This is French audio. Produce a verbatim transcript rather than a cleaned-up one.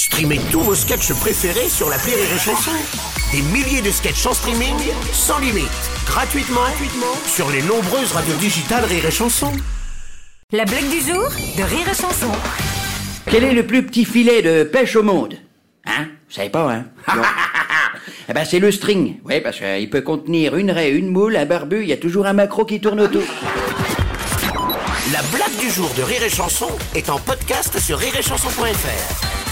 Streamez tous vos sketchs préférés sur l'appli Rire et Chanson. Des milliers de sketchs en streaming, sans limite, gratuitement, gratuitement sur les nombreuses radios digitales Rire et Chanson. La blague du jour de Rire et Chanson. Quel est le plus petit filet de pêche au monde? Hein? Vous savez pas, hein? Non. Eh ben, c'est le string. Oui, parce qu'il peut contenir une raie, une moule, un barbu, il y a toujours un maquereau qui tourne autour. La blague du jour de Rire et Chanson est en podcast sur rire et chanson point f r.